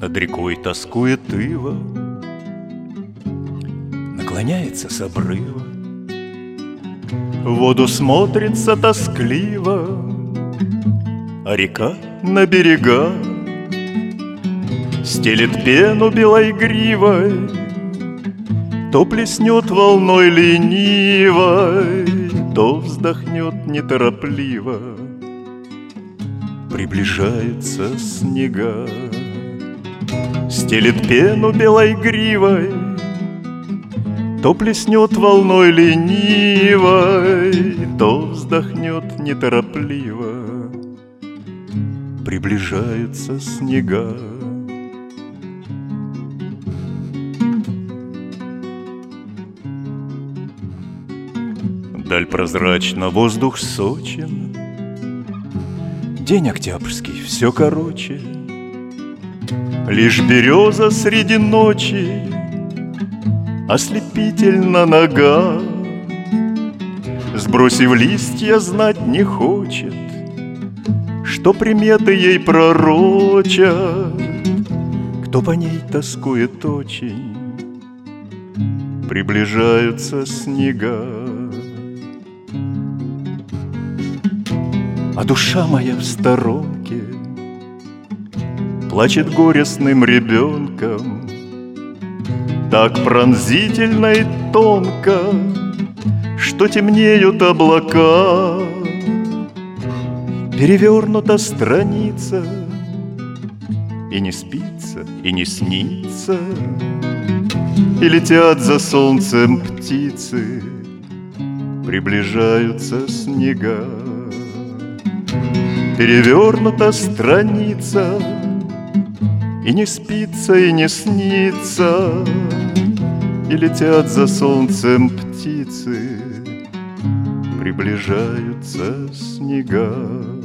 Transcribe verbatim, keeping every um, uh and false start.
Над рекой тоскует ива, наклоняется с обрыва, в воду смотрится тоскливо, а река на берега стелет пену белой гривой, то плеснет волной ленивой, то вздохнет неторопливо. Приближаются снега, стелет пену белой гривой, то плеснет волной ленивой, то вздохнет неторопливо. Приближаются снега. Даль прозрачна, воздух сочен, день октябрьский все короче. Лишь береза среди ночи ослепительно нога, сбросив листья, знать не хочет, что приметы ей пророчат. Кто по ней тоскует очень, приближаются снега. А душа моя в сторонке плачет горестным ребенком, так пронзительно и тонко, что темнеют облака. Перевернута страница, и не спится, и не снится, и летят за солнцем птицы, приближаются снега. Перевернута страница, и не спится, и не снится, и летят за солнцем птицы, приближаются снега.